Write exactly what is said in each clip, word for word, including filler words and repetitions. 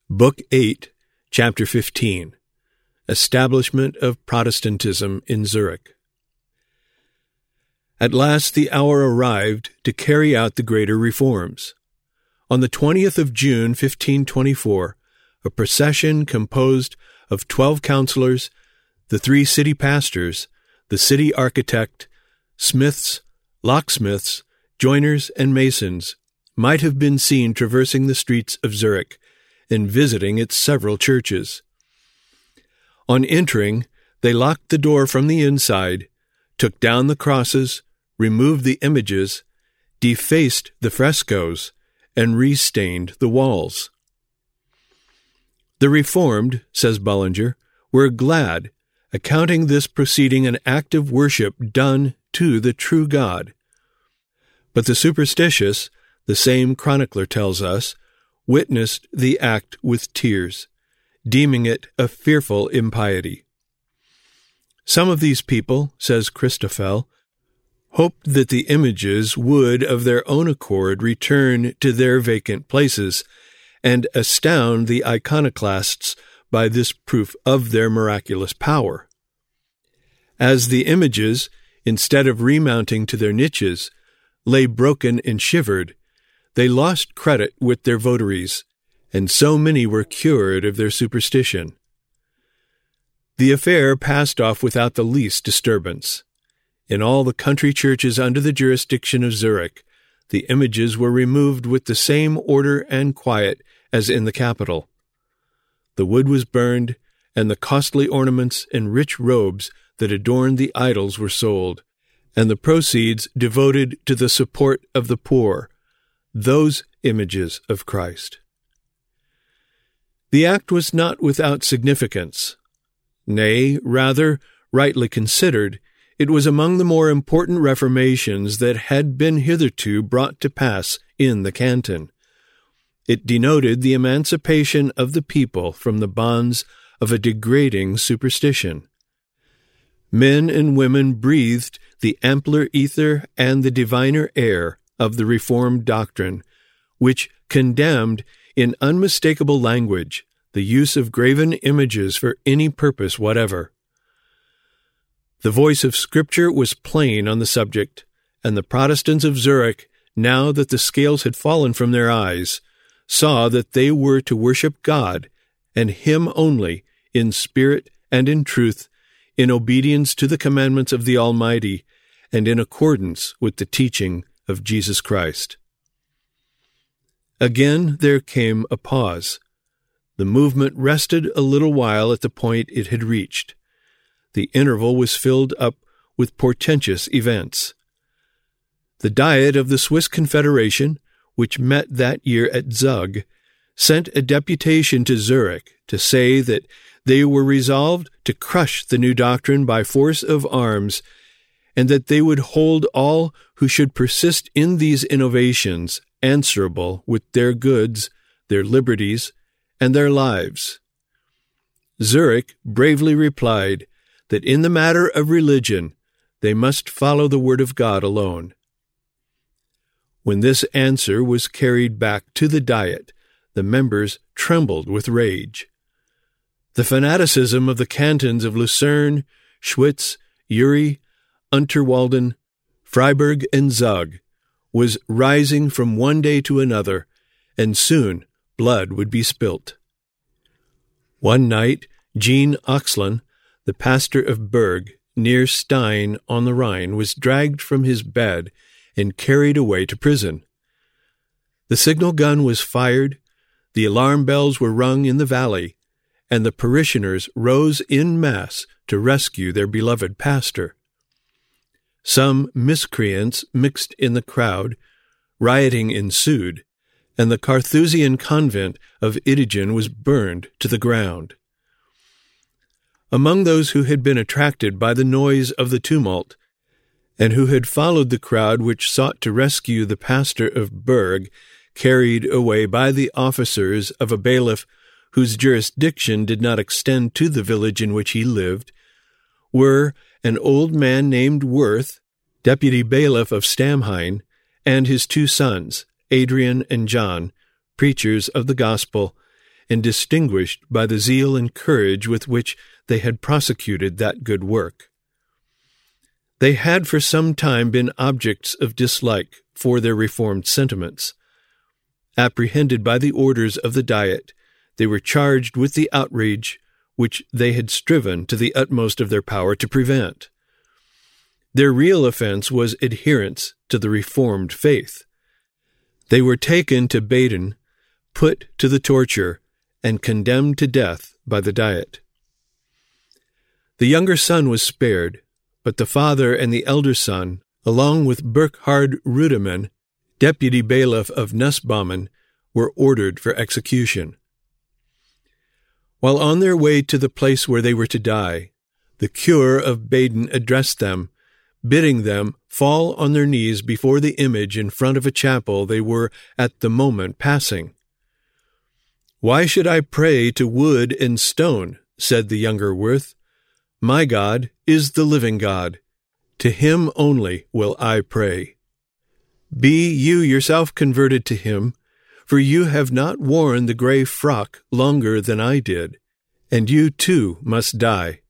Book eight, Chapter fifteen. Establishment of Protestantism in Zurich. At last the hour arrived to carry out the greater reforms. On the twentieth of June, fifteen twenty-four, a procession composed of twelve councillors, the three city pastors, the city architect, smiths, locksmiths, joiners, and masons might have been seen traversing the streets of Zurich and visiting its several churches. On entering, they locked the door from the inside, took down the crosses, removed the images, defaced the frescoes, and restained the walls. The Reformed, says Bullinger, were glad, accounting this proceeding an act of worship done to the true God. But the superstitious, the same chronicler tells us, witnessed the act with tears, deeming it a fearful impiety. Some of these people, says Christoffel, hoped that the images would of their own accord return to their vacant places, and astound the iconoclasts by this proof of their miraculous power. As the images, instead of remounting to their niches, lay broken and shivered, they lost credit with their votaries, and so many were cured of their superstition. The affair passed off without the least disturbance. In all the country churches under the jurisdiction of Zurich, the images were removed with the same order and quiet as in the capital. The wood was burned, and the costly ornaments and rich robes that adorned the idols were sold, and the proceeds devoted to the support of the poor, those images of Christ. The act was not without significance. Nay, rather, rightly considered, it was among the more important reformations that had been hitherto brought to pass in the canton. It denoted the emancipation of the people from the bonds of a degrading superstition. Men and women breathed the ampler ether and the diviner air of the Reformed doctrine, which condemned in unmistakable language the use of graven images for any purpose whatever. The voice of Scripture was plain on the subject, and the Protestants of Zurich, now that the scales had fallen from their eyes, saw that they were to worship God, and Him only, in spirit and in truth, in obedience to the commandments of the Almighty, and in accordance with the teaching of Jesus Christ. Again there came a pause. The movement rested a little while at the point it had reached. The interval was filled up with portentous events. The Diet of the Swiss Confederation, which met that year at Zug, sent a deputation to Zurich to say that they were resolved to crush the new doctrine by force of arms, and that they would hold all who should persist in these innovations answerable with their goods, their liberties, and their lives. Zurich bravely replied that in the matter of religion they must follow the word of God alone. When this answer was carried back to the Diet, the members trembled with rage. The fanaticism of the cantons of Lucerne, Schwyz, Uri, Unterwalden, Freiburg, and Zug was rising from one day to another, and soon blood would be spilt. One night, Jean Oxlin, the pastor of Berg, near Stein on the Rhine, was dragged from his bed and carried away to prison. The signal gun was fired, the alarm bells were rung in the valley, and the parishioners rose in mass to rescue their beloved pastor. Some miscreants mixed in the crowd, rioting ensued, and the Carthusian convent of Idigen was burned to the ground. Among those who had been attracted by the noise of the tumult, and who had followed the crowd which sought to rescue the pastor of Berg, carried away by the officers of a bailiff whose jurisdiction did not extend to the village in which he lived, were an old man named Worth, deputy bailiff of Stamheim, and his two sons, Adrian and John, preachers of the gospel, and distinguished by the zeal and courage with which they had prosecuted that good work. They had for some time been objects of dislike for their reformed sentiments. Apprehended by the orders of the Diet, they were charged with the outrage which they had striven to the utmost of their power to prevent. Their real offense was adherence to the Reformed faith. They were taken to Baden, put to the torture, and condemned to death by the Diet. The younger son was spared, but the father and the elder son, along with Burkhard Rudemann, deputy bailiff of Nussbaumen, were ordered for execution. While on their way to the place where they were to die, the cure of Baden addressed them, bidding them fall on their knees before the image in front of a chapel they were at the moment passing. "Why should I pray to wood and stone?" said the younger Worth. "My God is the living God. To him only will I pray. Be you yourself converted to him, for you have not worn the gray frock longer than I did, and you too must die."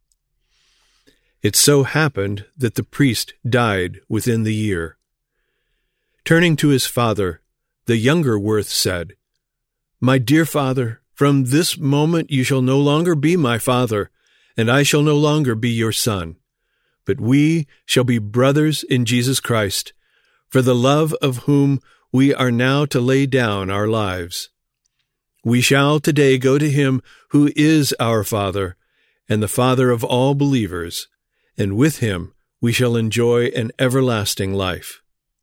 It so happened that the priest died within the year. Turning to his father, the younger Worth said, "My dear father, from this moment you shall no longer be my father, and I shall no longer be your son. But we shall be brothers in Jesus Christ, for the love of whom we are now to lay down our lives. We shall today go to him who is our Father, and the Father of all believers, and with him we shall enjoy an everlasting life."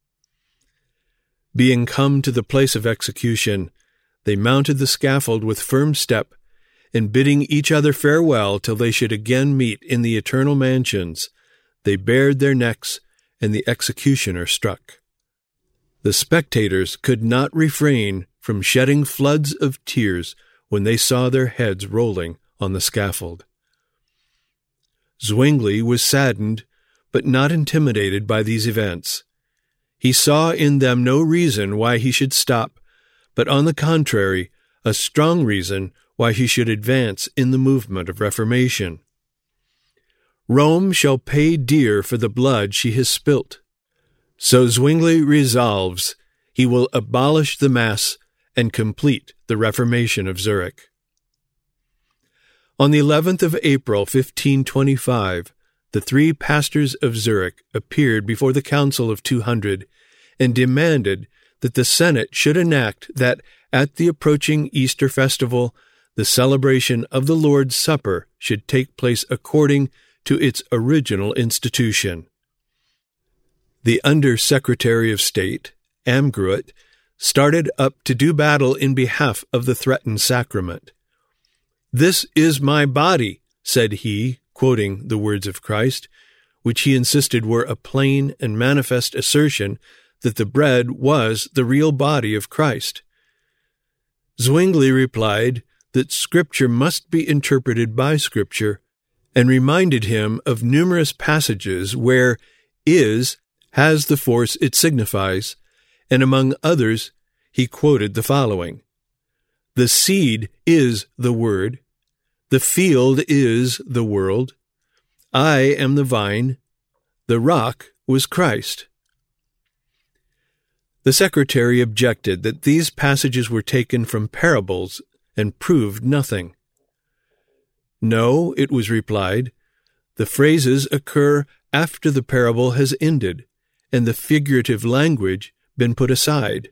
Being come to the place of execution, they mounted the scaffold with firm step, and bidding each other farewell till they should again meet in the eternal mansions, they bared their necks, and the executioner struck. The spectators could not refrain from shedding floods of tears when they saw their heads rolling on the scaffold. Zwingli was saddened, but not intimidated by these events. He saw in them no reason why he should stop, but on the contrary, a strong reason why he should advance in the movement of Reformation. Rome shall pay dear for the blood she has spilt. So Zwingli resolves he will abolish the Mass and complete the Reformation of Zurich. On the eleventh of April, fifteen twenty-five, the three pastors of Zurich appeared before the Council of Two Hundred and demanded that the Senate should enact that at the approaching Easter festival, the celebration of the Lord's Supper should take place according to its original institution. The Under-Secretary of State, Amgruet, started up to do battle in behalf of the threatened sacrament. "This is my body," said he, quoting the words of Christ, which he insisted were a plain and manifest assertion that the bread was the real body of Christ. Zwingli replied that Scripture must be interpreted by Scripture, and reminded him of numerous passages where "is" has the force it signifies, and among others he quoted the following: "The seed is the word, the field is the world, I am the vine, the rock was Christ." The secretary objected that these passages were taken from parables and proved nothing. "No," it was replied, "the phrases occur after the parable has ended, and the figurative language been put aside."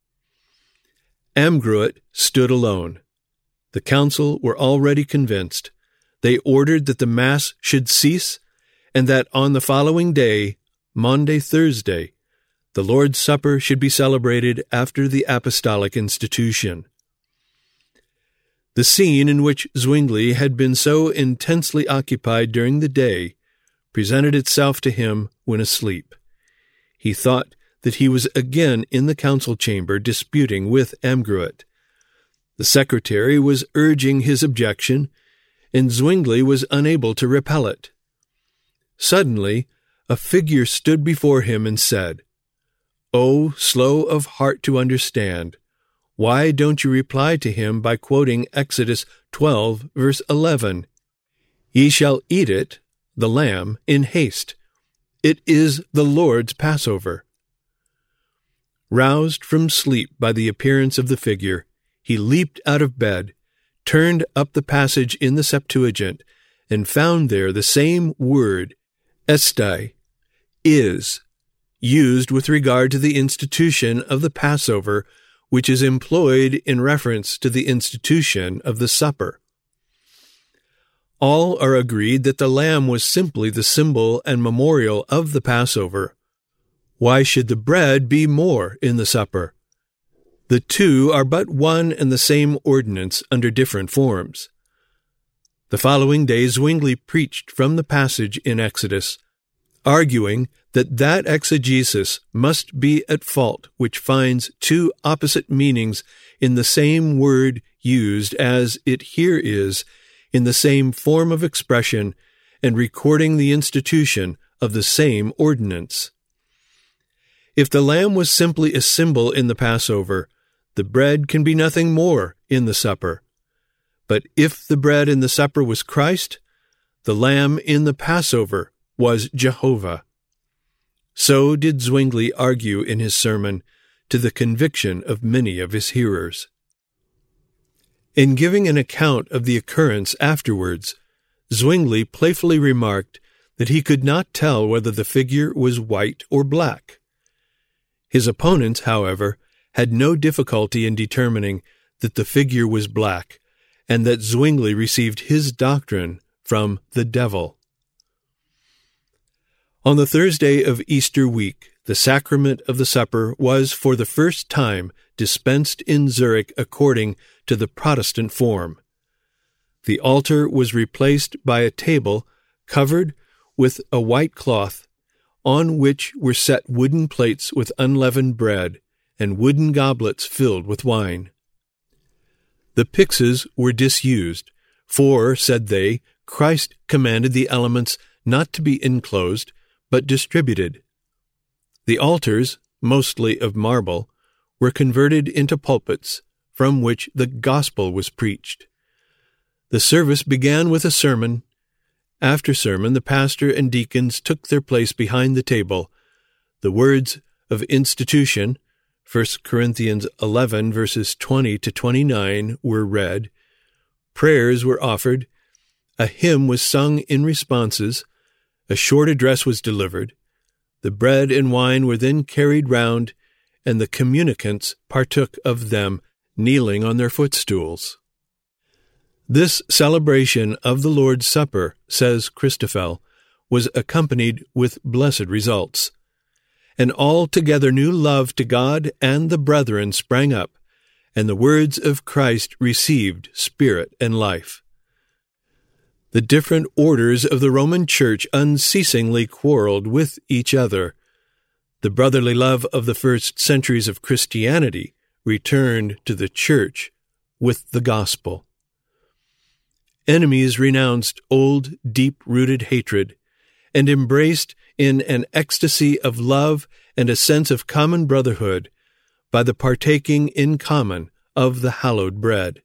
Amgruet stood alone. The council were already convinced. They ordered that the Mass should cease, and that on the following day, Maundy Thursday, the Lord's Supper should be celebrated after the apostolic institution. The scene in which Zwingli had been so intensely occupied during the day presented itself to him when asleep. He thought that he was again in the council chamber disputing with Amgruet. The secretary was urging his objection, and Zwingli was unable to repel it. Suddenly, a figure stood before him and said, "O slow of heart to understand, why don't you reply to him by quoting Exodus twelve, verse eleven? Ye shall eat it, the lamb, in haste. It is the Lord's Passover. Roused from sleep by the appearance of the figure, he leaped out of bed, turned up the passage in the Septuagint, and found there the same word, estai, is, used with regard to the institution of the Passover, which is employed in reference to the institution of the supper. All are agreed that the lamb was simply the symbol and memorial of the Passover. Why should the bread be more in the supper? The two are but one and the same ordinance under different forms. The following day Zwingli preached from the passage in Exodus, arguing that that exegesis must be at fault which finds two opposite meanings in the same word used as it here is, in the same form of expression, and recording the institution of the same ordinance. If the lamb was simply a symbol in the Passover, the bread can be nothing more in the supper. But if the bread in the supper was Christ, the lamb in the Passover was Jehovah. So did Zwingli argue in his sermon, to the conviction of many of his hearers. In giving an account of the occurrence afterwards, Zwingli playfully remarked that he could not tell whether the figure was white or black. His opponents, however, had no difficulty in determining that the figure was black, and that Zwingli received his doctrine from the devil. On the Thursday of Easter week, the sacrament of the supper was for the first time dispensed in Zurich according to the Protestant form. The altar was replaced by a table covered with a white cloth, on which were set wooden plates with unleavened bread and wooden goblets filled with wine. The pyxes were disused, for, said they, Christ commanded the elements not to be enclosed, but distributed. The altars, mostly of marble, were converted into pulpits, from which the gospel was preached. The service began with a sermon. After sermon, the pastor and deacons took their place behind the table. The words of institution, First Corinthians eleven, verses twenty to twenty-nine, were read. Prayers were offered. A hymn was sung in responses. A short address was delivered. The bread and wine were then carried round, and the communicants partook of them, kneeling on their footstools. This celebration of the Lord's Supper, says Christoffel, was accompanied with blessed results. An altogether new love to God and the brethren sprang up, and the words of Christ received spirit and life. The different orders of the Roman Church unceasingly quarreled with each other. The brotherly love of the first centuries of Christianity returned to the Church with the gospel. Enemies renounced old, deep-rooted hatred and embraced in an ecstasy of love and a sense of common brotherhood by the partaking in common of the hallowed bread.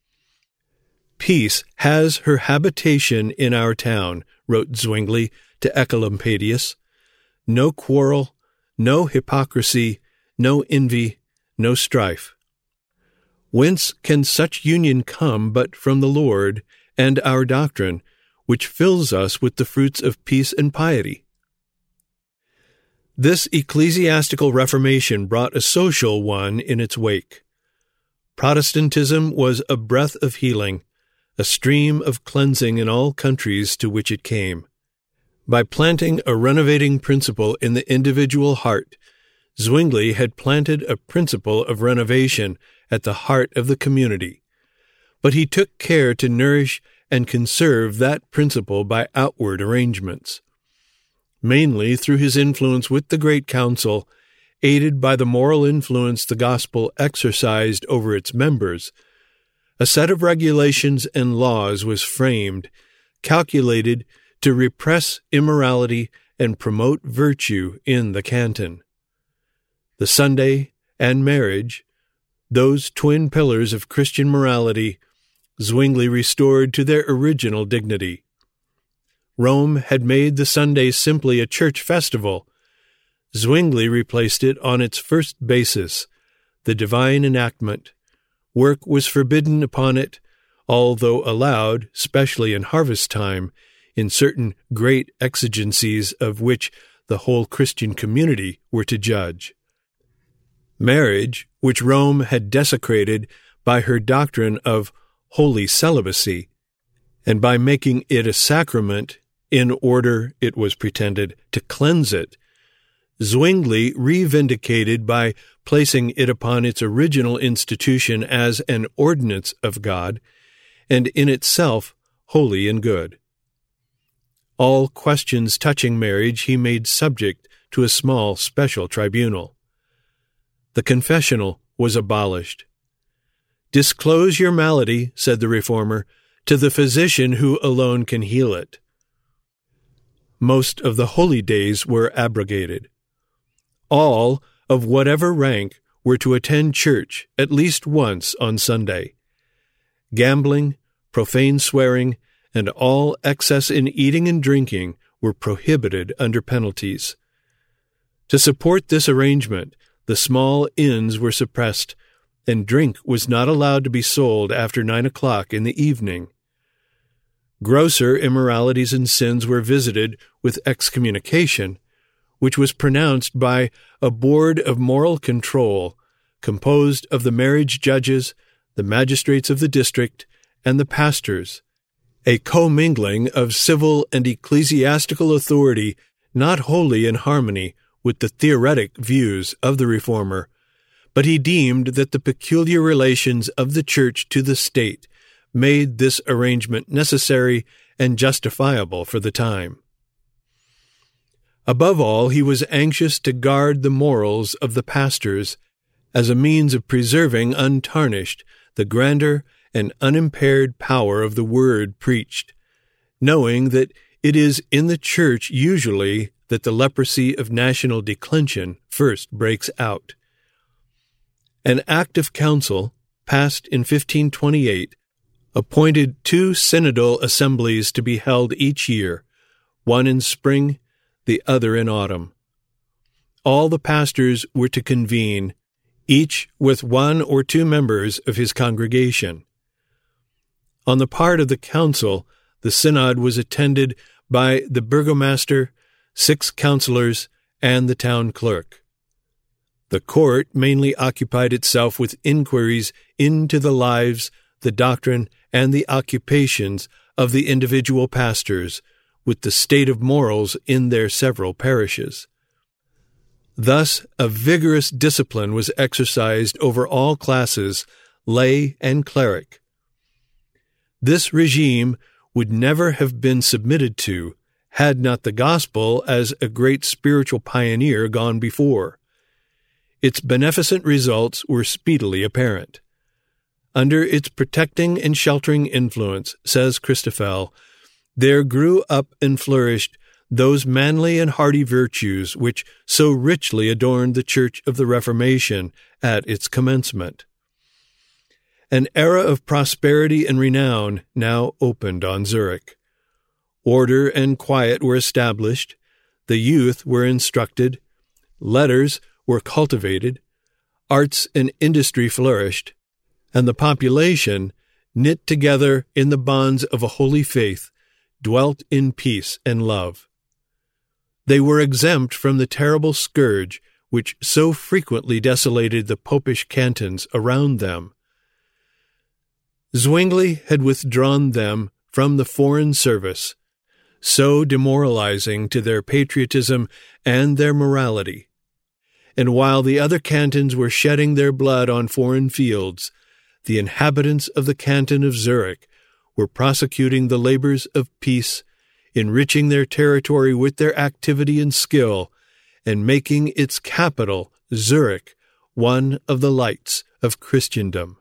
Peace has her habitation in our town, wrote Zwingli to Ecolampadius. No quarrel, no hypocrisy, no envy, no strife. Whence can such union come but from the Lord and our doctrine, which fills us with the fruits of peace and piety? This ecclesiastical reformation brought a social one in its wake. Protestantism was a breath of healing, a stream of cleansing in all countries to which it came. By planting a renovating principle in the individual heart, Zwingli had planted a principle of renovation at the heart of the community. But he took care to nourish and conserve that principle by outward arrangements. Mainly through his influence with the Great Council, aided by the moral influence the gospel exercised over its members, a set of regulations and laws was framed, calculated to repress immorality and promote virtue in the canton. The Sunday and marriage, those twin pillars of Christian morality Zwingli restored to their original dignity. Rome had made the Sunday simply a church festival. Zwingli replaced it on its first basis, the divine enactment. Work was forbidden upon it, although allowed, especially in harvest time, in certain great exigencies of which the whole Christian community were to judge. Marriage, which Rome had desecrated by her doctrine of holy celibacy, and by making it a sacrament in order, it was pretended, to cleanse it, Zwingli revindicated by placing it upon its original institution as an ordinance of God, and in itself holy and good. All questions touching marriage he made subject to a small special tribunal. The confessional was abolished. "Disclose your malady," said the Reformer, "to the physician who alone can heal it." Most of the holy days were abrogated. All, of whatever rank, were to attend church at least once on Sunday. Gambling, profane swearing, and all excess in eating and drinking were prohibited under penalties. To support this arrangement, the small inns were suppressed, and drink was not allowed to be sold after nine o'clock in the evening. Grosser immoralities and sins were visited with excommunication, which was pronounced by a board of moral control composed of the marriage judges, the magistrates of the district, and the pastors, a commingling of civil and ecclesiastical authority not wholly in harmony with the theoretic views of the Reformer, but he deemed that the peculiar relations of the Church to the state made this arrangement necessary and justifiable for the time. Above all, he was anxious to guard the morals of the pastors as a means of preserving untarnished the grandeur and unimpaired power of the word preached, knowing that it is in the Church usually that the leprosy of national declension first breaks out. An Act of Council, passed in fifteen twenty-eight, appointed two synodal assemblies to be held each year, one in spring, the other in autumn. All the pastors were to convene, each with one or two members of his congregation. On the part of the council, the synod was attended by the burgomaster, six councillors, and the town clerk. The court mainly occupied itself with inquiries into the lives, the doctrine, and the occupations of the individual pastors, with the state of morals in their several parishes. Thus, a vigorous discipline was exercised over all classes, lay and cleric. This regime would never have been submitted to had not the gospel as a great spiritual pioneer gone before. Its beneficent results were speedily apparent. Under its protecting and sheltering influence, says Christoffel, there grew up and flourished those manly and hardy virtues which so richly adorned the Church of the Reformation at its commencement. An era of prosperity and renown now opened on Zurich. Order and quiet were established, the youth were instructed, letters were cultivated, arts and industry flourished, and the population, knit together in the bonds of a holy faith, dwelt in peace and love. They were exempt from the terrible scourge which so frequently desolated the popish cantons around them. Zwingli had withdrawn them from the foreign service, so demoralizing to their patriotism and their morality. And while the other cantons were shedding their blood on foreign fields, the inhabitants of the canton of Zurich were prosecuting the labors of peace, enriching their territory with their activity and skill, and making its capital, Zurich, one of the lights of Christendom.